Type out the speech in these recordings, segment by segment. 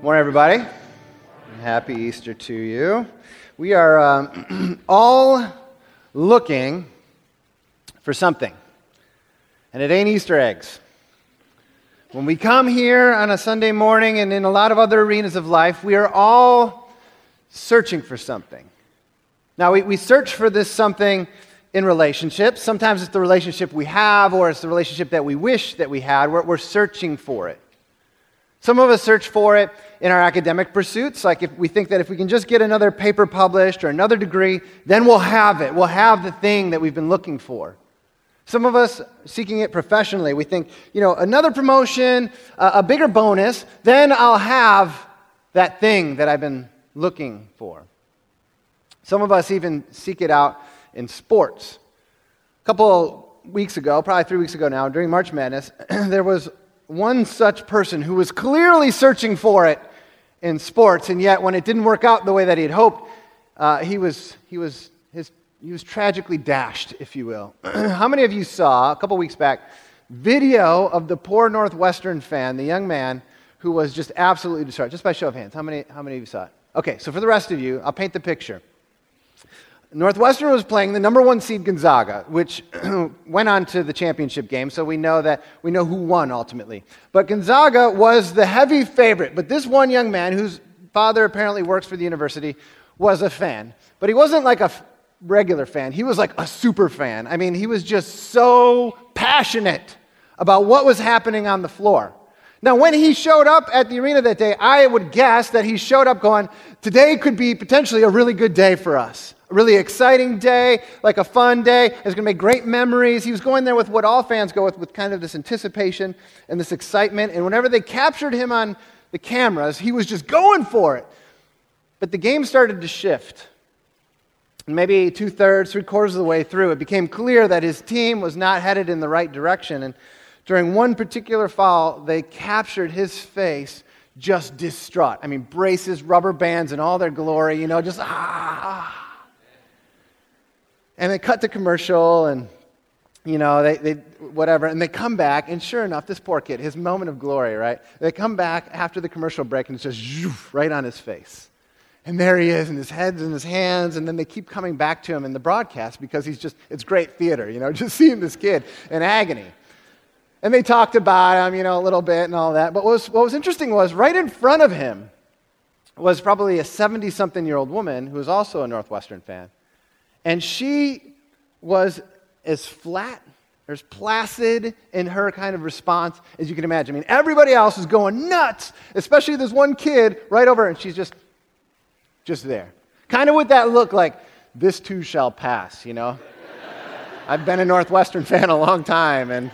Morning, everybody. Happy Easter to you. We are all looking for something, and it ain't Easter eggs. When we come here on a Sunday morning and in a lot of other arenas of life, we are all searching for something. Now, we search for this something in relationships. Sometimes it's the relationship we have, or it's the relationship that we wish that we had. We're searching for it. Some of us search for it in our academic pursuits, like if we think that if we can just get another paper published or another degree, then we'll have it. We'll have the thing that we've been looking for. Some of us seeking it professionally. We think, another promotion, a bigger bonus, then I'll have that thing that I've been looking for. Some of us even seek it out in sports. A couple weeks ago, probably 3 weeks ago now, during March Madness, there was one such person who was clearly searching for it in sports, and yet when it didn't work out the way that he had hoped, he was tragically dashed, if you will. How many of you saw, a couple weeks back, video of the poor Northwestern fan, the young man who was just absolutely distraught? Just by show of hands, how many of you saw it? Okay, so for the rest of you, I'll paint the picture. Northwestern was playing the number one seed Gonzaga, which went on to the championship game, so we know who won ultimately. But Gonzaga was the heavy favorite. But this one young man, whose father apparently works for the university, was a fan. But he wasn't like a regular fan. He was like a super fan. I mean, he was just so passionate about what was happening on the floor. Now, when he showed up at the arena that day, I would guess that he showed up going, today could be potentially a really good day for us. A really exciting day, like a fun day. It's going to make great memories. He was going there with what all fans go with kind of this anticipation and this excitement. And whenever they captured him on the cameras, he was just going for it. But the game started to shift. And maybe 2/3, 3/4 of the way through, it became clear that his team was not headed in the right direction. And during one particular foul, they captured his face just distraught. I mean, braces, rubber bands in all their glory, just And they cut to commercial and, they whatever. And they come back, and sure enough, this poor kid, his moment of glory, right? They come back after the commercial break, and it's just right on his face. And there he is, and his head's in his hands, and then they keep coming back to him in the broadcast because it's great theater, just seeing this kid in agony. And they talked about him, a little bit and all that. But what was interesting was right in front of him was probably a 70-something-year-old woman who was also a Northwestern fan. And she was as flat, or as placid in her kind of response as you can imagine. I mean, everybody else is going nuts, especially this one kid right over her, and she's just there. Kind of with that look like, this too shall pass, I've been a Northwestern fan a long time, and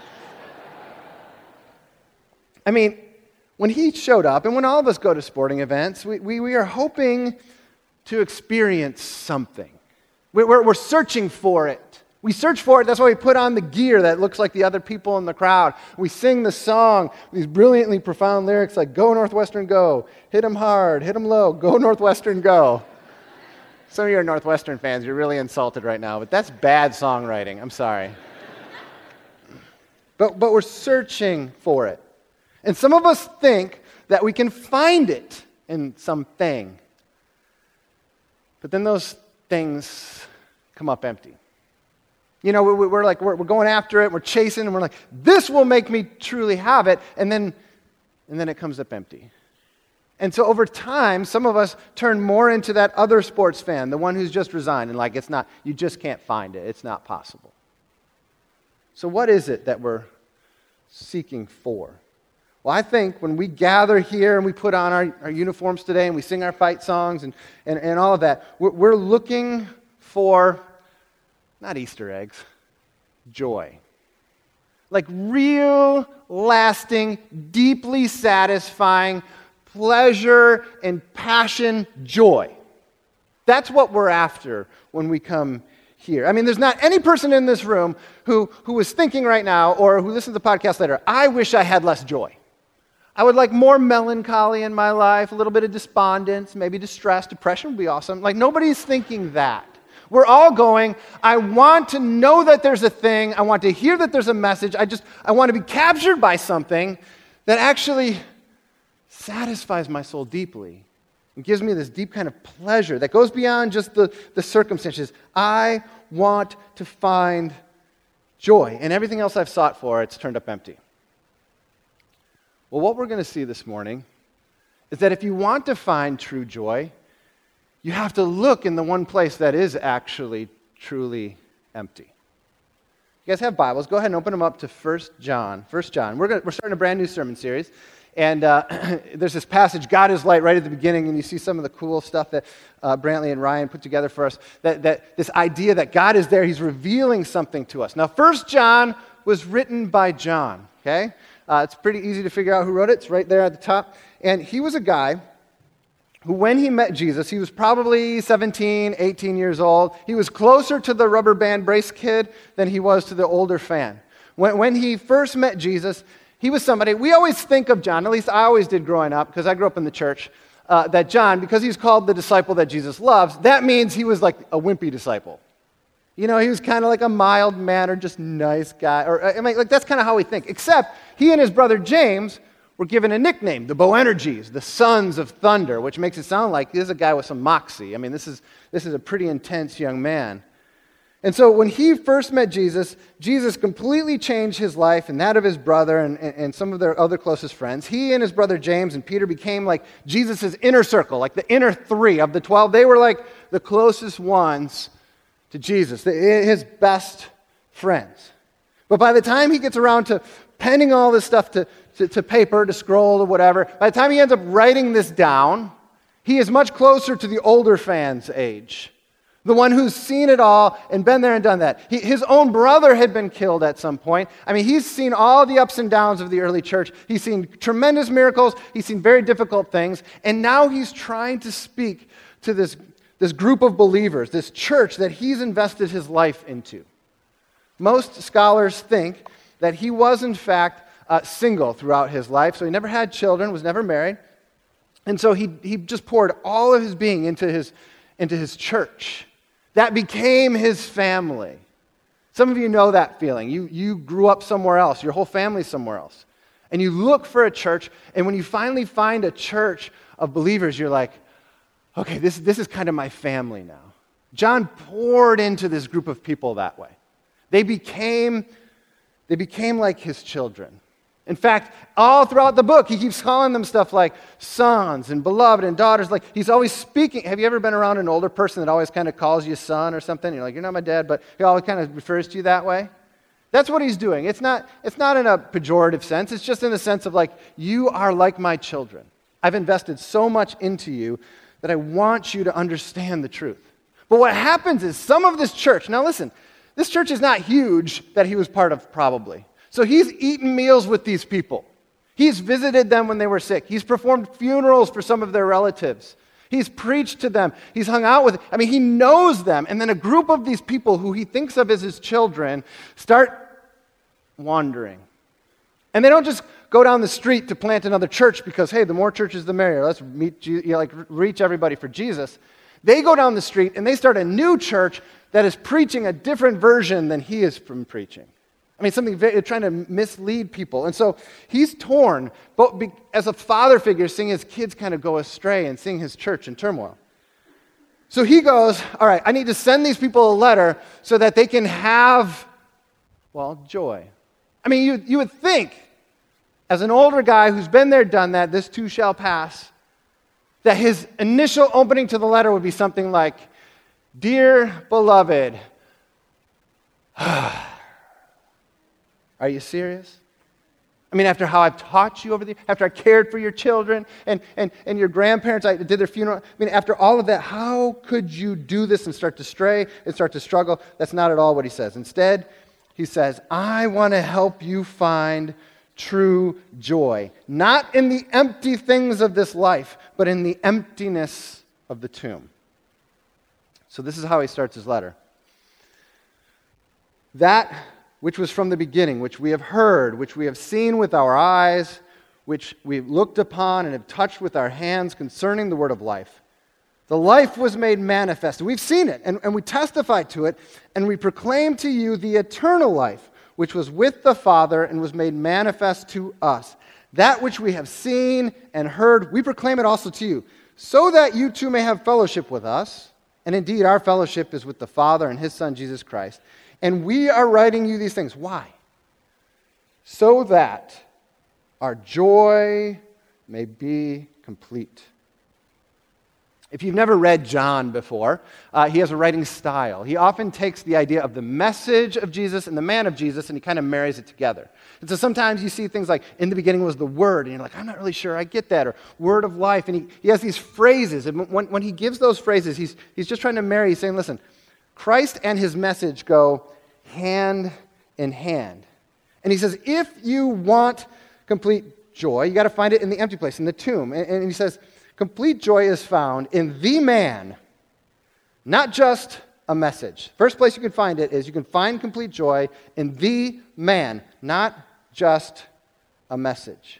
I mean, when he showed up, and when all of us go to sporting events, we are hoping to experience something. We're searching for it. We search for it. That's why we put on the gear that looks like the other people in the crowd. We sing the song, these brilliantly profound lyrics like, go Northwestern, go. Hit 'em hard, hit 'em low, go Northwestern, go. Some of you are Northwestern fans. You're really insulted right now, but that's bad songwriting. I'm sorry. But we're searching for it. And some of us think that we can find it in something. But then those things come up empty. We're going after it, we're chasing, and we're like, this will make me truly have it, and then it comes up empty. And so over time, some of us turn more into that other sports fan, the one who's just resigned, and it's not, you just can't find it, it's not possible. So what is it that we're seeking for? Well, I think when we gather here and we put on our uniforms today and we sing our fight songs and all of that, we're looking for, not Easter eggs, joy. Like real, lasting, deeply satisfying pleasure and passion joy. That's what we're after when we come here. I mean, there's not any person in this room who is thinking right now or who listens to the podcast later, I wish I had less joy. I would like more melancholy in my life, a little bit of despondence, maybe distress, depression would be awesome. Nobody's thinking that. We're all going, I want to know that there's a thing. I want to hear that there's a message. I want to be captured by something that actually satisfies my soul deeply. It gives me this deep kind of pleasure that goes beyond just the circumstances. I want to find joy. And everything else I've sought for, it's turned up empty. Well, what we're going to see this morning is that if you want to find true joy, you have to look in the one place that is actually truly empty. You guys have Bibles? Go ahead and open them up to 1 John. 1 John. We're starting a brand new sermon series. And there's this passage, God is light, right at the beginning, and you see some of the cool stuff that Brantley and Ryan put together for us, that this idea that God is there, he's revealing something to us. Now, 1 John was written by John, okay? It's pretty easy to figure out who wrote it. It's right there at the top. And he was a guy who, when he met Jesus, he was probably 17, 18 years old. He was closer to the rubber band brace kid than he was to the older fan. When he first met Jesus, he was somebody, we always think of John, at least I always did growing up, because I grew up in the church, that John, because he's called the disciple that Jesus loves, that means he was like a wimpy disciple. You know, he was kind of like a mild-mannered, just nice guy. Like that's kind of how we think. Except he and his brother James were given a nickname, the Boanerges, the sons of thunder, which makes it sound like this is a guy with some moxie. I mean, this is a pretty intense young man. And so when he first met Jesus, Jesus completely changed his life and that of his brother and some of their other closest friends. He and his brother James and Peter became like Jesus' inner circle, like the inner three of the 12. They were like the closest ones to Jesus, his best friends. But by the time he gets around to penning all this stuff to paper, to scroll, to whatever, by the time he ends up writing this down, he is much closer to the older fan's age. The one who's seen it all and been there and done that. His own brother had been killed at some point. I mean, he's seen all the ups and downs of the early church. He's seen tremendous miracles. He's seen very difficult things. And now he's trying to speak to this group of believers, this church that he's invested his life into. Most scholars think that he was, in fact, single throughout his life. So he never had children, was never married. And so he just poured all of his being into his church. That became his family. Some of you know that feeling. You grew up somewhere else. Your whole family's somewhere else. And you look for a church, and when you finally find a church of believers, you're like, okay, this is kind of my family now. John poured into this group of people that way. They became like his children. In fact, all throughout the book, he keeps calling them stuff like sons and beloved and daughters. Like he's always speaking. Have you ever been around an older person that always kind of calls you son or something? You're like, you're not my dad, but he always kind of refers to you that way. That's what he's doing. It's not in a pejorative sense. It's just in the sense of like, you are like my children. I've invested so much into you that I want you to understand the truth. But what happens is some of this church, now listen, this church is not huge that he was part of probably. So he's eaten meals with these people. He's visited them when they were sick. He's performed funerals for some of their relatives. He's preached to them. He's hung out with them. I mean, he knows them. And then a group of these people who he thinks of as his children start wandering. And they don't just go down the street to plant another church because, hey, the more churches, the merrier. Let's reach everybody for Jesus. They go down the street and they start a new church that is preaching a different version than he is from preaching. I mean, something trying to mislead people. And so he's torn, but as a father figure, seeing his kids kind of go astray and seeing his church in turmoil. So he goes, all right, I need to send these people a letter so that they can have, well, joy. I mean, you would think, as an older guy who's been there, done that, this too shall pass, that his initial opening to the letter would be something like, Dear beloved, are you serious? I mean, after how I've taught you over the years, after I cared for your children and your grandparents, I did their funeral. I mean, after all of that, how could you do this and start to stray and start to struggle? That's not at all what he says. Instead, he says, I want to help you find true joy, not in the empty things of this life, but in the emptiness of the tomb. So this is how he starts his letter. That which was from the beginning, which we have heard, which we have seen with our eyes, which we've looked upon and have touched with our hands concerning the word of life. The life was made manifest. We've seen it, and we testify to it, and we proclaim to you the eternal life, which was with the Father and was made manifest to us. That which we have seen and heard, we proclaim it also to you, so that you too may have fellowship with us. And indeed, our fellowship is with the Father and his Son, Jesus Christ. And we are writing you these things. Why? So that our joy may be complete. If you've never read John before, he has a writing style. He often takes the idea of the message of Jesus and the man of Jesus, and he kind of marries it together. And so sometimes you see things like, in the beginning was the Word, and you're like, I'm not really sure I get that, or word of life. And he has these phrases, and when he gives those phrases, he's just trying to marry. He's saying, listen, Christ and his message go hand in hand. And he says, if you want complete joy, you got to find it in the empty place, in the tomb. And he says, complete joy is found in the man, not just a message. First place you can find it is you can find complete joy in the man, not just a message.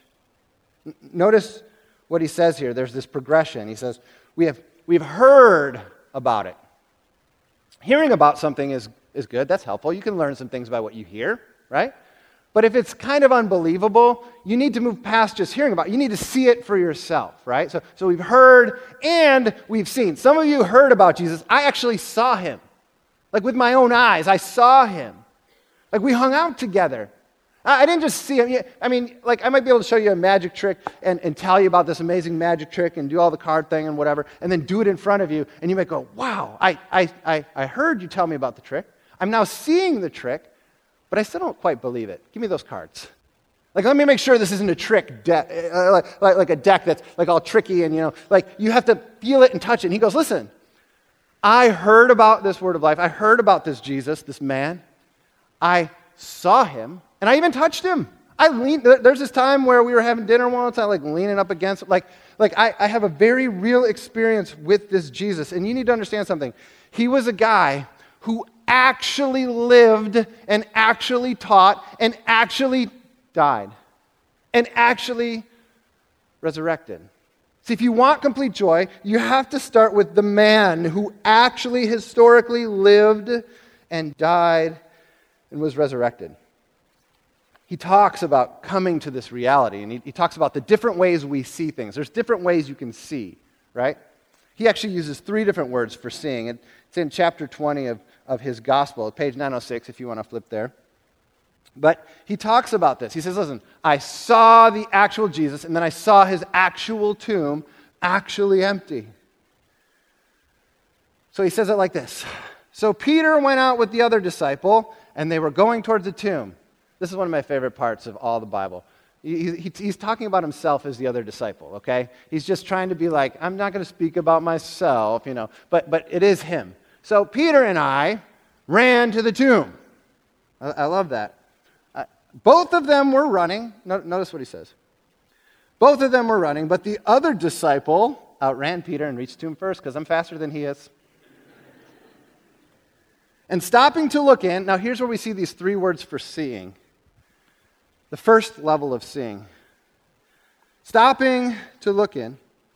Notice what he says here. There's this progression. He says, we've heard about it. Hearing about something is good. That's helpful. You can learn some things by what you hear, right? But if it's kind of unbelievable, you need to move past just hearing about it. You need to see it for yourself, right? So we've heard and we've seen. Some of you heard about Jesus. I actually saw him. Like with my own eyes, I saw him. Like we hung out together. I didn't just see him. I mean, like I might be able to show you a magic trick and tell you about this amazing magic trick and do all the card thing and whatever, and then do it in front of you, and you might go, wow, I heard you tell me about the trick. I'm now seeing the trick, but I still don't quite believe it. Give me those cards. Like, let me make sure this isn't a trick deck, like a deck that's like all tricky and, like you have to feel it and touch it. And he goes, listen, I heard about this word of life. I heard about this Jesus, this man. I saw him, and I even touched him. There's this time where we were having dinner once, I like leaning up against, I have a very real experience with this Jesus. And you need to understand something. He was a guy who actually lived and actually taught and actually died and actually resurrected. See, if you want complete joy, you have to start with the man who actually historically lived and died and was resurrected. He talks about coming to this reality, and he talks about the different ways we see things. There's different ways you can see, right? He actually uses 3 different words for seeing. It's in chapter 20 of his gospel, page 906, if you want to flip there. But he talks about this. He says, listen, I saw the actual Jesus, and then I saw his actual tomb actually empty. So he says it like this. So Peter went out with the other disciple, and they were going towards the tomb. This is one of my favorite parts of all the Bible. He's talking about himself as the other disciple, okay? He's just trying to be like, I'm not going to speak about myself, but it is him. So Peter and I ran to the tomb. I love that. Both of them were running. Notice what he says. Both of them were running, but the other disciple outran Peter and reached the tomb first because I'm faster than he is. And stopping to look in, now here's where we see these 3 words for seeing. The first level of seeing. Stopping to look in,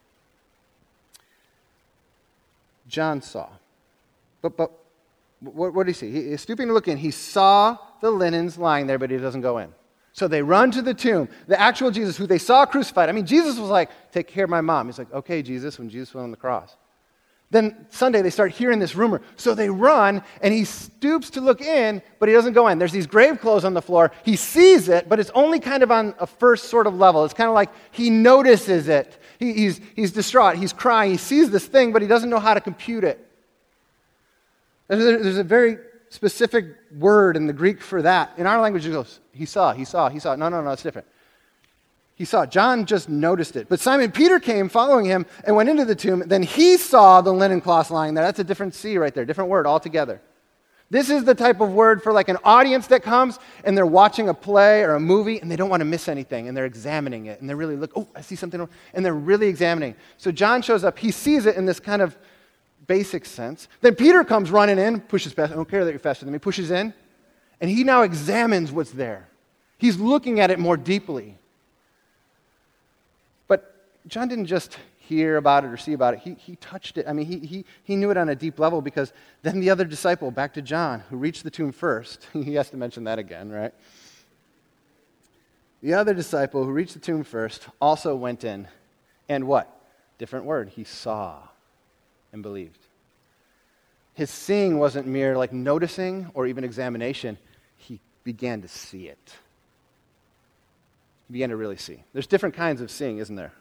John saw. But what did he see? He's stooping to look in. He saw the linens lying there, but he doesn't go in. So they run to the tomb. The actual Jesus, who they saw crucified. I mean, Jesus was like, take care of my mom. He's like, okay, Jesus, when Jesus went on the cross. Then Sunday, they start hearing this rumor. So they run, and he stoops to look in, but he doesn't go in. There's these grave clothes on the floor. He sees it, but it's only kind of on a first sort of level. It's kind of like he notices it. He's distraught. He's crying. He sees this thing, but he doesn't know how to compute it. There's a very specific word in the Greek for that. In our language, it goes, he saw. No, it's different. He saw. John just noticed it. But Simon Peter came following him and went into the tomb. Then he saw the linen cloths lying there. That's a different C right there, different word altogether. This is the type of word for like an audience that comes and they're watching a play or a movie and they don't want to miss anything and they're examining it and they're really oh, I see something wrong, and they're really examining. So John shows up. He sees it in this kind of basic sense. Then Peter comes running in, pushes past. I don't care that you're faster than me. Pushes in, and he now examines what's there. He's looking at it more deeply. But John didn't just hear about it or see about it. He touched it. I mean, he knew it on a deep level, because then the other disciple, back to John, who reached the tomb first, he has to mention that again, right? The other disciple who reached the tomb first also went in. And what? Different word. He saw and believed. His seeing wasn't mere like noticing or even examination. He began to see it. He began to really see. There's different kinds of seeing, isn't there?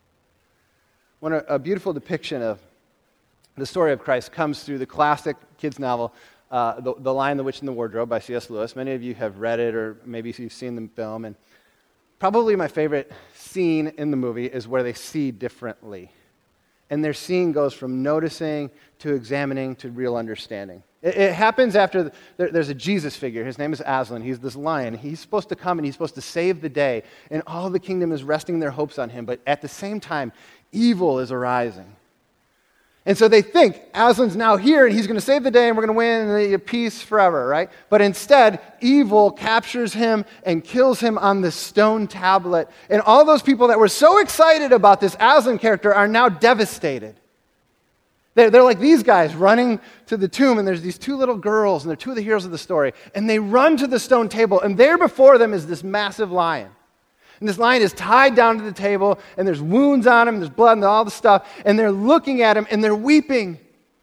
A beautiful depiction of the story of Christ comes through the classic kids' novel, The Lion, the Witch, and the Wardrobe by C.S. Lewis. Many of you have read it, or maybe you've seen the film. And probably my favorite scene in the movie is where they see differently. And their seeing goes from noticing to examining to real understanding. It happens after there's a Jesus figure. His name is Aslan. He's this lion. He's supposed to come and he's supposed to save the day. And all the kingdom is resting their hopes on him. But at the same time, evil is arising. And so they think Aslan's now here and he's going to save the day and we're going to win and the peace forever, right? But instead, evil captures him and kills him on this stone tablet. And all those people that were so excited about this Aslan character are now devastated. They're like these guys running to the tomb, and there's these two little girls, and they're two of the heroes of the story. And they run to the stone table, and there before them is this massive lion. And this lion is tied down to the table, and there's wounds on him, there's blood and all the stuff, and they're looking at him, and they're weeping.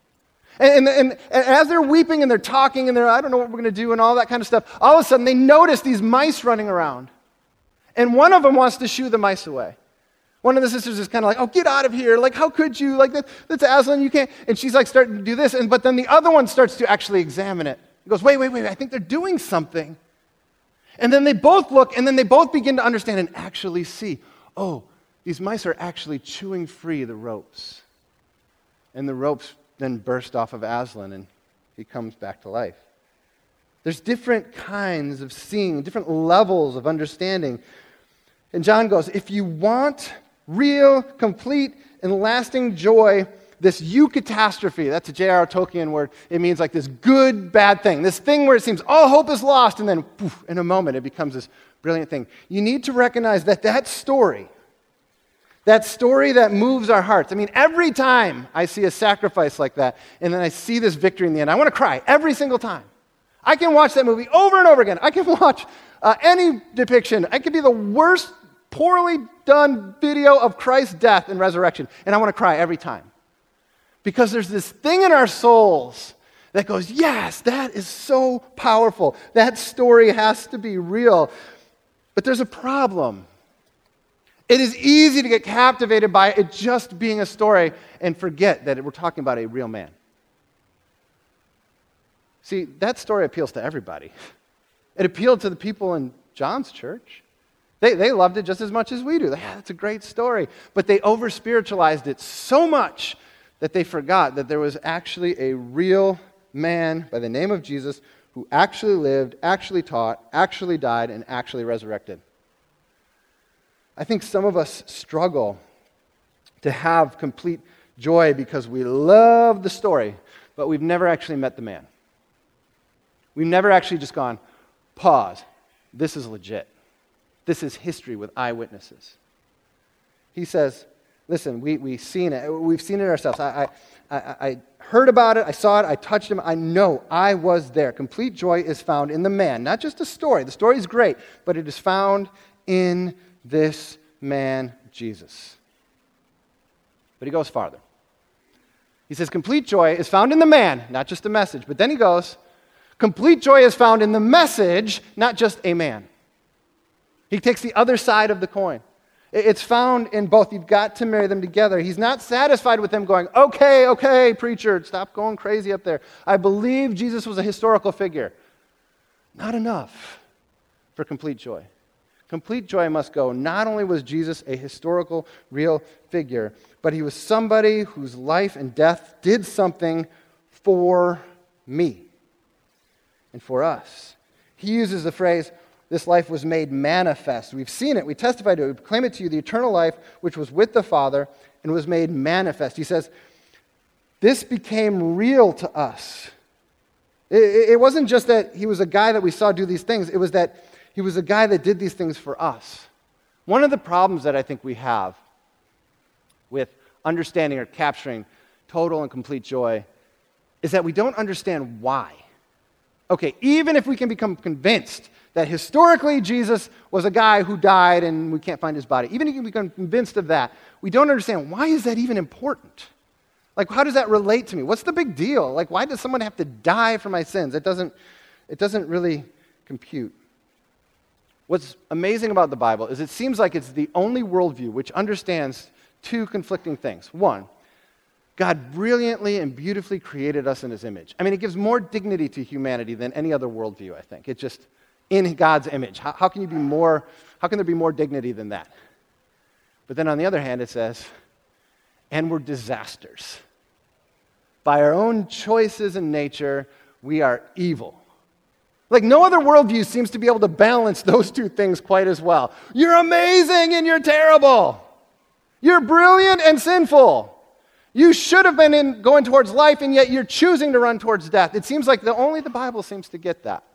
And as they're weeping, and they're talking, and I don't know what we're going to do, and all that kind of stuff, all of a sudden they notice these mice running around. And one of them wants to shoo the mice away. One of the sisters is kind of like, oh, get out of here. Like, how could you? Like, that's Aslan, you can't. And she's like starting to do this, but then the other one starts to actually examine it. He goes, wait, I think they're doing something. And then they both look, and then they both begin to understand and actually see, oh, these mice are actually chewing free the ropes. And the ropes then burst off of Aslan, and he comes back to life. There's different kinds of seeing, different levels of understanding. And John goes, if you want real, complete, and lasting joy, this eucatastrophe, that's a J.R.R. Tolkien word, it means like this good, bad thing, this thing where it seems all hope is lost, and then poof, in a moment it becomes this brilliant thing. You need to recognize that story that moves our hearts. I mean, every time I see a sacrifice like that, and then I see this victory in the end, I want to cry every single time. I can watch that movie over and over again. I can watch any depiction. It could be the worst, poorly done video of Christ's death and resurrection, and I want to cry every time. Because there's this thing in our souls that goes, yes, that is so powerful. That story has to be real. But there's a problem. It is easy to get captivated by it just being a story and forget that we're talking about a real man. See, that story appeals to everybody. It appealed to the people in John's church. They loved it just as much as we do. Yeah, that's a great story. But they over-spiritualized it so much that they forgot that there was actually a real man by the name of Jesus who actually lived, actually taught, actually died, and actually resurrected. I think some of us struggle to have complete joy because we love the story, but we've never actually met the man. We've never actually just gone, pause, this is legit. This is history with eyewitnesses. He says, listen, we've seen it. We've seen it ourselves. I heard about it. I saw it. I touched him. I know I was there. Complete joy is found in the man, not just a story. The story is great, but it is found in this man, Jesus. But he goes farther. He says, complete joy is found in the man, not just a message. But then he goes, complete joy is found in the message, not just a man. He takes the other side of the coin. It's found in both. You've got to marry them together. He's not satisfied with them going, okay, preacher, stop going crazy up there. I believe Jesus was a historical figure. Not enough for complete joy. Complete joy must go, not only was Jesus a historical, real figure, but he was somebody whose life and death did something for me and for us. He uses the phrase, this life was made manifest. We've seen it. We testified to it. We proclaim it to you, the eternal life which was with the Father and was made manifest. He says, this became real to us. It wasn't just that he was a guy that we saw do these things. It was that he was a guy that did these things for us. One of the problems that I think we have with understanding or capturing total and complete joy is that we don't understand why. Okay, even if we can become convinced that historically Jesus was a guy who died and we can't find his body, even if we can become convinced of that, we don't understand, why is that even important? Like, how does that relate to me? What's the big deal? Like, why does someone have to die for my sins? It doesn't really compute. What's amazing about the Bible is it seems like it's the only worldview which understands two conflicting things. One, God brilliantly and beautifully created us in his image. I mean, it gives more dignity to humanity than any other worldview, I think. It's just in God's image. How can there be more dignity than that? But then on the other hand, it says, and we're disasters. By our own choices and nature, we are evil. Like, no other worldview seems to be able to balance those two things quite as well. You're amazing and you're terrible. You're brilliant and sinful. You should have been going towards life, and yet you're choosing to run towards death. It seems like only the Bible seems to get that.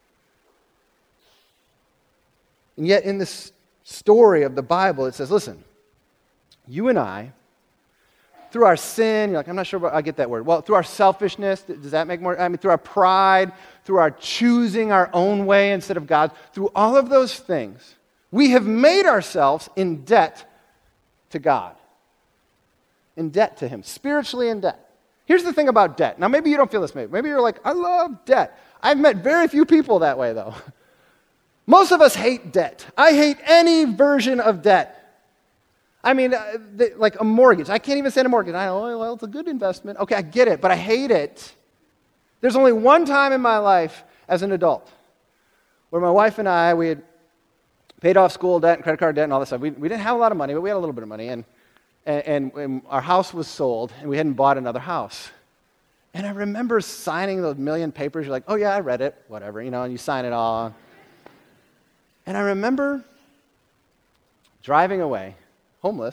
And yet in this story of the Bible, it says, listen, you and I, through our sin, you're like, I'm not sure I get that word. Well, through our selfishness, does that make more? I mean, through our pride, through our choosing our own way instead of God's, through all of those things, we have made ourselves in debt to God. In debt to him, spiritually in debt. Here's the thing about debt. Now, maybe you don't feel this way. Maybe you're like, I love debt. I've met very few people that way, though. Most of us hate debt. I hate any version of debt. I mean, like a mortgage. I can't even stand a mortgage. I know, well, it's a good investment. Okay, I get it, but I hate it. There's only one time in my life as an adult where my wife and I, we had paid off school debt and credit card debt and all this stuff. We didn't have a lot of money, but we had a little bit of money, and our house was sold, and we hadn't bought another house. And I remember signing those million papers. You're like, oh yeah, I read it, whatever, and you sign it all. And I remember driving away, homeless,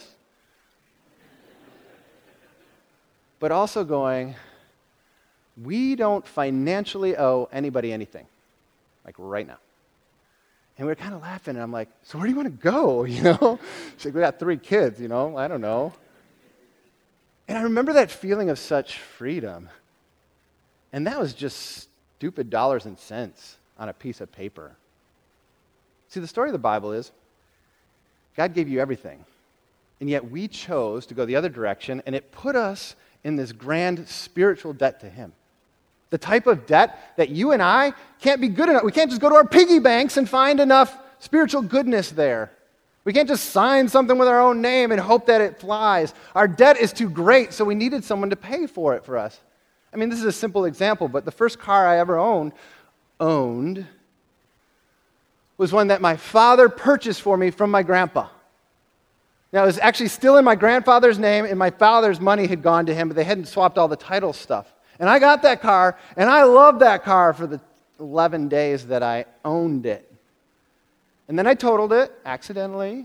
but also going, we don't financially owe anybody anything, like right now. And we were kind of laughing, and I'm like, so where do you want to go, She's like, we got 3 kids, I don't know. And I remember that feeling of such freedom. And that was just stupid dollars and cents on a piece of paper. See, the story of the Bible is, God gave you everything, and yet we chose to go the other direction, and it put us in this grand spiritual debt to him. The type of debt that you and I can't be good enough. We can't just go to our piggy banks and find enough spiritual goodness there. We can't just sign something with our own name and hope that it flies. Our debt is too great, so we needed someone to pay for it for us. I mean, this is a simple example, but the first car I ever owned was one that my father purchased for me from my grandpa. Now, it was actually still in my grandfather's name, and my father's money had gone to him, but they hadn't swapped all the title stuff. And I got that car, and I loved that car for the 11 days that I owned it. And then I totaled it, accidentally.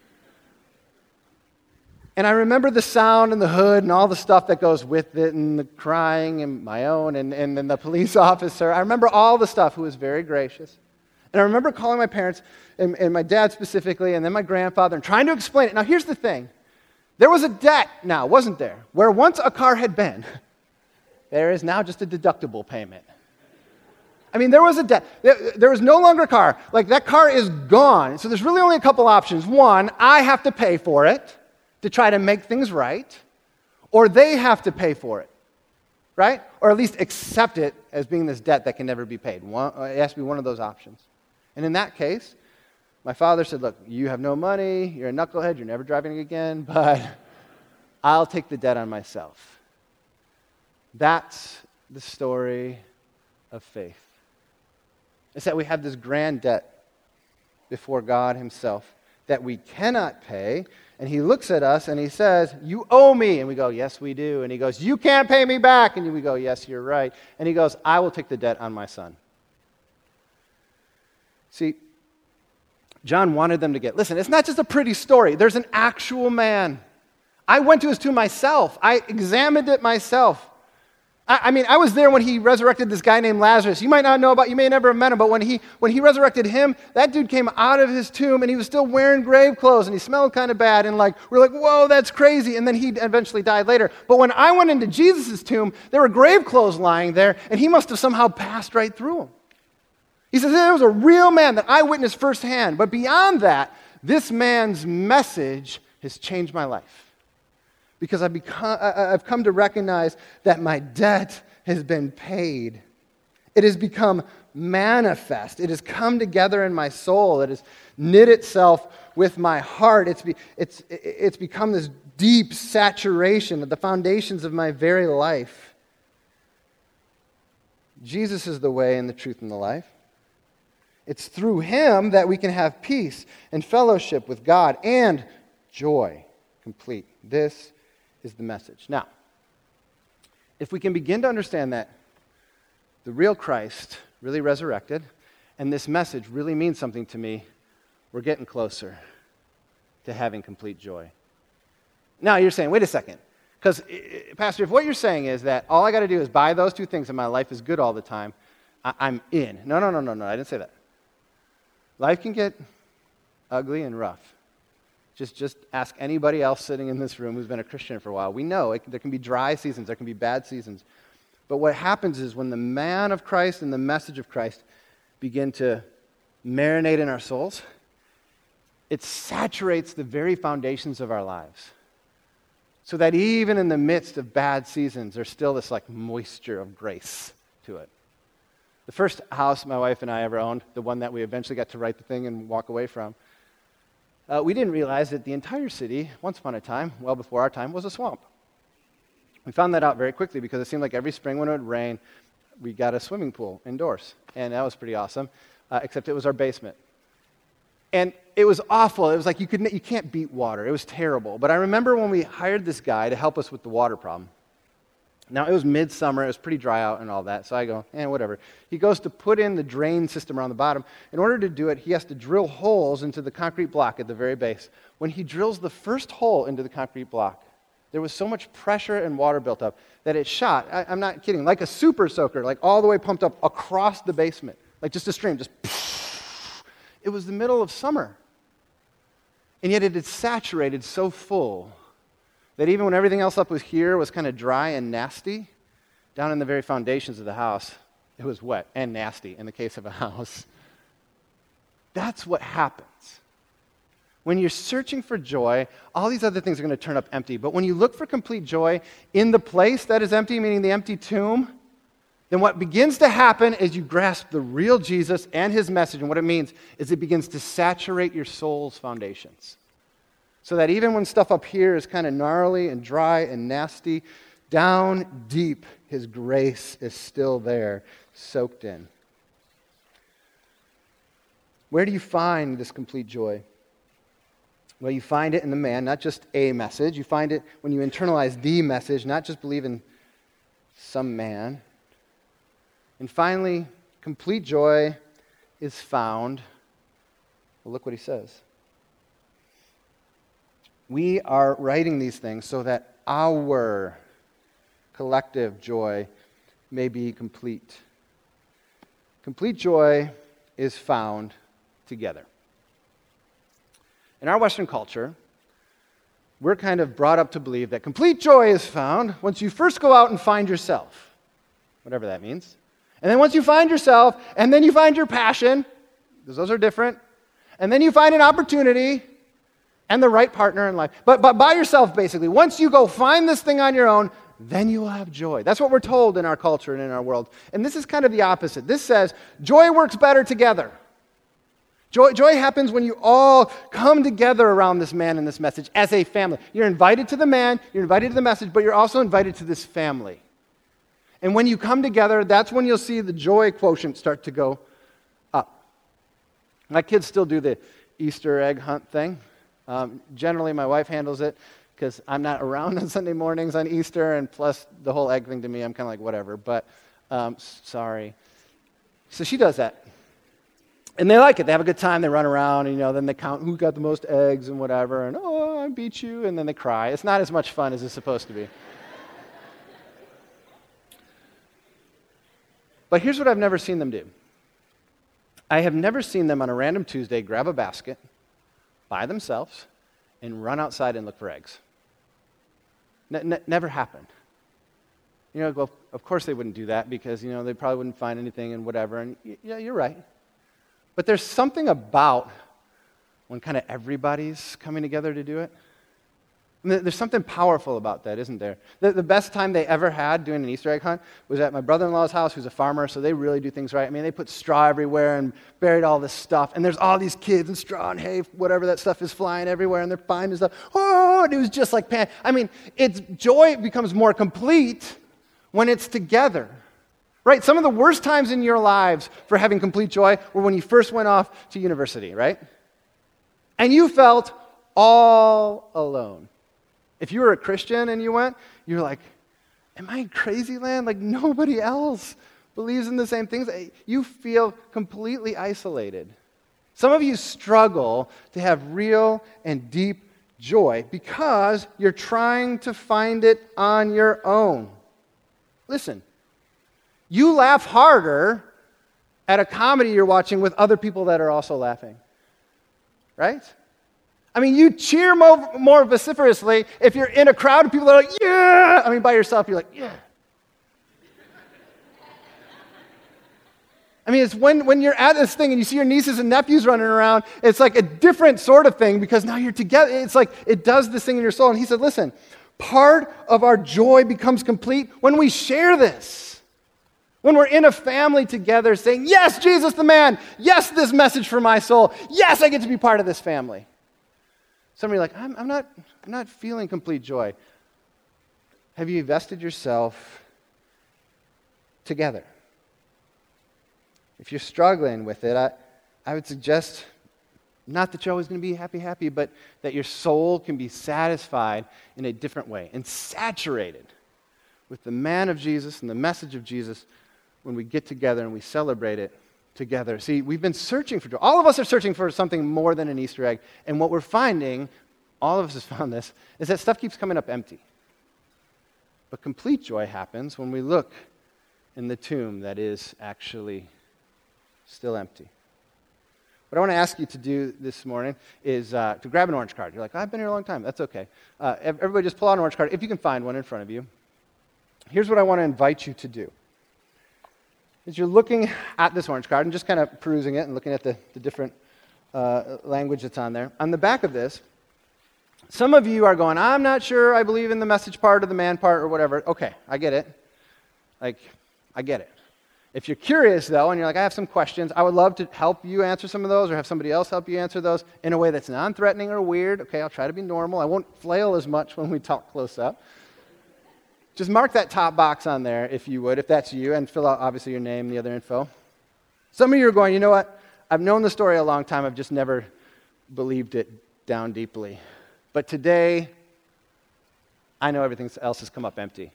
And I remember the sound and the hood and all the stuff that goes with it, and the crying and my own, and then the police officer. I remember all the stuff, who was very gracious. And I remember calling my parents, and my dad specifically, and then my grandfather, and trying to explain it. Now, here's the thing. There was a debt now, wasn't there? Where once a car had been, there is now just a deductible payment. I mean, there was a debt. There was no longer a car. Like, that car is gone. So there's really only a couple options. One, I have to pay for it to try to make things right, or they have to pay for it, right? Or at least accept it as being this debt that can never be paid. It has to be one of those options. And in that case, my father said, look, you have no money, you're a knucklehead, you're never driving again, but I'll take the debt on myself. That's the story of faith. It's that we have this grand debt before God himself that we cannot pay, and he looks at us and he says, you owe me. And we go, yes, we do. And he goes, you can't pay me back. And we go, yes, you're right. And he goes, I will take the debt on my son. See, John wanted them to get, listen, it's not just a pretty story. There's an actual man. I went to his tomb myself. I examined it myself. I was there when he resurrected this guy named Lazarus. You might not know about, you may never have met him, but when he resurrected him, that dude came out of his tomb and he was still wearing grave clothes and he smelled kind of bad and we're like, whoa, that's crazy. And then he eventually died later. But when I went into Jesus' tomb, there were grave clothes lying there and he must have somehow passed right through them. He says, there was a real man that I witnessed firsthand. But beyond that, this man's message has changed my life. Because I've come to recognize that my debt has been paid. It has become manifest. It has come together in my soul. It has knit itself with my heart. It's become this deep saturation of the foundations of my very life. Jesus is the way and the truth and the life. It's through him that we can have peace and fellowship with God and joy complete. This is the message. Now, if we can begin to understand that the real Christ really resurrected and this message really means something to me, we're getting closer to having complete joy. Now, you're saying, wait a second, because, Pastor, if what you're saying is that all I got to do is buy those two things and my life is good all the time, I'm in. No, I didn't say that. Life can get ugly and rough. Just ask anybody else sitting in this room who's been a Christian for a while. We know there can be dry seasons, there can be bad seasons. But what happens is when the man of Christ and the message of Christ begin to marinate in our souls, it saturates the very foundations of our lives. So that even in the midst of bad seasons, there's still this moisture of grace to it. The first house my wife and I ever owned, the one that we eventually got to write the thing and walk away from, we didn't realize that the entire city, once upon a time, well before our time, was a swamp. We found that out very quickly because it seemed like every spring when it would rain, we got a swimming pool indoors. And that was pretty awesome, except it was our basement. And it was awful. It was like you can't beat water. It was terrible. But I remember when we hired this guy to help us with the water problem. Now, it was midsummer. It was pretty dry out and all that. So I go, whatever. He goes to put in the drain system around the bottom. In order to do it, he has to drill holes into the concrete block at the very base. When he drills the first hole into the concrete block, there was so much pressure and water built up that it shot, I'm not kidding, like a super soaker, all the way pumped up across the basement. Just a stream, just It was the middle of summer. And yet it had saturated so full that even when everything else up here was kind of dry and nasty, down in the very foundations of the house, it was wet and nasty in the case of a house. That's what happens. When you're searching for joy, all these other things are going to turn up empty. But when you look for complete joy in the place that is empty, meaning the empty tomb, then what begins to happen is you grasp the real Jesus and his message. And what it means is it begins to saturate your soul's foundations. So that even when stuff up here is kind of gnarly and dry and nasty, down deep, his grace is still there, soaked in. Where do you find this complete joy? Well, you find it in the man, not just a message. You find it when you internalize the message, not just believe in some man. And finally, complete joy is found. Well, look what he says. We are writing these things so that our collective joy may be complete. Complete joy is found together. In our Western culture, we're kind of brought up to believe that complete joy is found once you first go out and find yourself, whatever that means. And then once you find yourself, and then you find your passion, because those are different, and then you find an opportunity and the right partner in life. But by yourself, basically. Once you go find this thing on your own, then you will have joy. That's what we're told in our culture and in our world. And this is kind of the opposite. This says joy works better together. Joy happens when you all come together around this man and this message as a family. You're invited to the man, you're invited to the message, but you're also invited to this family. And when you come together, that's when you'll see the joy quotient start to go up. My kids still do the Easter egg hunt thing. Generally, my wife handles it because I'm not around on Sunday mornings on Easter, and plus the whole egg thing to me, I'm kind of like, whatever, but sorry. So she does that. And they like it. They have a good time. They run around, and, then they count who got the most eggs and whatever, and, oh, I beat you, and then they cry. It's not as much fun as it's supposed to be. But here's what I've never seen them do. I have never seen them on a random Tuesday grab a basket by themselves and run outside and look for eggs. Never happened. Well, of course they wouldn't do that because, they probably wouldn't find anything and whatever. And yeah, you're right. But there's something about when kind of everybody's coming together to do it. And there's something powerful about that, isn't there? The best time they ever had doing an Easter egg hunt was at my brother-in-law's house, who's a farmer, so they really do things right. I mean, they put straw everywhere and buried all this stuff, and there's all these kids and straw and hay, whatever that stuff is flying everywhere, and they're finding stuff. Oh, and it was just like pan. I mean, joy becomes more complete when it's together. Right? Some of the worst times in your lives for having complete joy were when you first went off to university, right? And you felt all alone. If you were a Christian and you went, you were like, am I in crazy land? Like nobody else believes in the same things. You feel completely isolated. Some of you struggle to have real and deep joy because you're trying to find it on your own. Listen, you laugh harder at a comedy you're watching with other people that are also laughing, right? I mean, you cheer more vociferously if you're in a crowd of people that are like, yeah! I mean, by yourself, you're like, yeah. I mean, it's when you're at this thing and you see your nieces and nephews running around, it's like a different sort of thing because now you're together. It's like it does this thing in your soul. And he said, listen, part of our joy becomes complete when we share this. When we're in a family together saying, yes, Jesus the man. Yes, this message for my soul. Yes, I get to be part of this family. Some of you are like, I'm not feeling complete joy. Have you invested yourself together? If you're struggling with it, I would suggest not that you're always going to be happy, but that your soul can be satisfied in a different way and saturated with the man of Jesus and the message of Jesus when we get together and we celebrate it together. See, we've been searching for joy. All of us are searching for something more than an Easter egg. And what we're finding, all of us have found this, is that stuff keeps coming up empty. But complete joy happens when we look in the tomb that is actually still empty. What I want to ask you to do this morning is to grab an orange card. You're like, I've been here a long time. That's okay. Everybody just pull out an orange card, if you can find one in front of you. Here's what I want to invite you to do. As you're looking at this orange card and just kind of perusing it and looking at the different language that's on there, on the back of this, some of you are going, I'm not sure I believe in the message part or the man part or whatever. Okay, I get it. I get it. If you're curious, though, and you're like, I have some questions, I would love to help you answer some of those or have somebody else help you answer those in a way that's non-threatening or weird. Okay, I'll try to be normal. I won't flail as much when we talk close up. Just mark that top box on there, if you would, if that's you, and fill out, obviously, your name and the other info. Some of you are going, you know what? I've known the story a long time. I've just never believed it down deeply. But today, I know everything else has come up empty.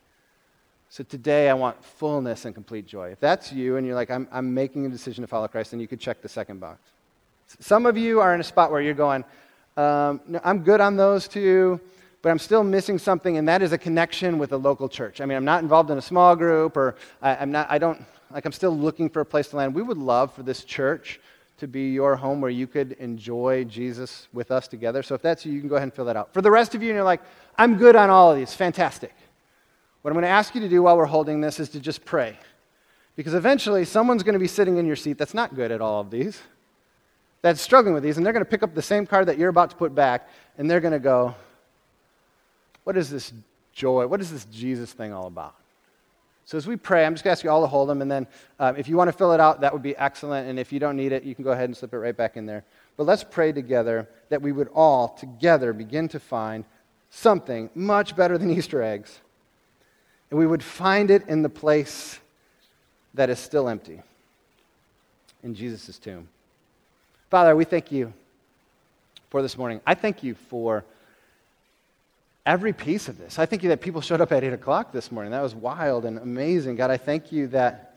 So today, I want fullness and complete joy. If that's you, and you're like, I'm making a decision to follow Christ, then you could check the second box. Some of you are in a spot where you're going, no, I'm good on those two, but I'm still missing something, and that is a connection with a local church. I mean, I'm not involved in a small group, or I'm still looking for a place to land. We would love for this church to be your home where you could enjoy Jesus with us together. So if that's you, you can go ahead and fill that out. For the rest of you, and you're like, I'm good on all of these. Fantastic. What I'm going to ask you to do while we're holding this is to just pray. Because eventually, someone's going to be sitting in your seat that's not good at all of these, that's struggling with these, and they're going to pick up the same card that you're about to put back, and they're going to go, what is this joy? What is this Jesus thing all about? So as we pray, I'm just going to ask you all to hold them, and then if you want to fill it out, that would be excellent, and if you don't need it, you can go ahead and slip it right back in there. But let's pray together that we would all together begin to find something much better than Easter eggs, and we would find it in the place that is still empty, in Jesus' tomb. Father, we thank you for this morning. I thank you for every piece of this. I thank you that people showed up at 8 o'clock this morning. That was wild and amazing. God, I thank you that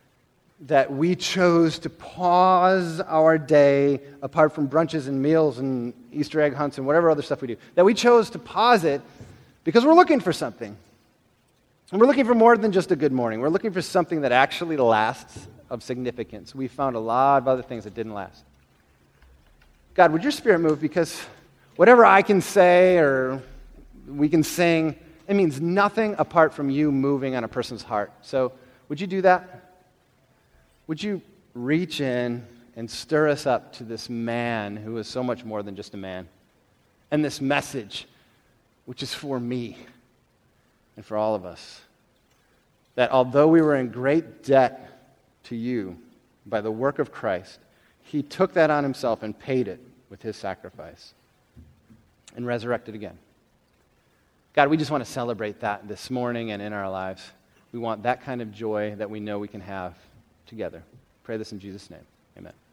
we chose to pause our day, apart from brunches and meals and Easter egg hunts and whatever other stuff we do, that we chose to pause it because we're looking for something. And we're looking for more than just a good morning. We're looking for something that actually lasts, of significance. We found a lot of other things that didn't last. God, would your Spirit move? Because whatever I can say or we can sing, it means nothing apart from you moving on a person's heart. So would you do that? Would you reach in and stir us up to this man who is so much more than just a man? And this message, which is for me and for all of us, that although we were in great debt to you by the work of Christ, he took that on himself and paid it with his sacrifice and resurrected again. God, we just want to celebrate that this morning and in our lives. We want that kind of joy that we know we can have together. Pray this in Jesus' name. Amen.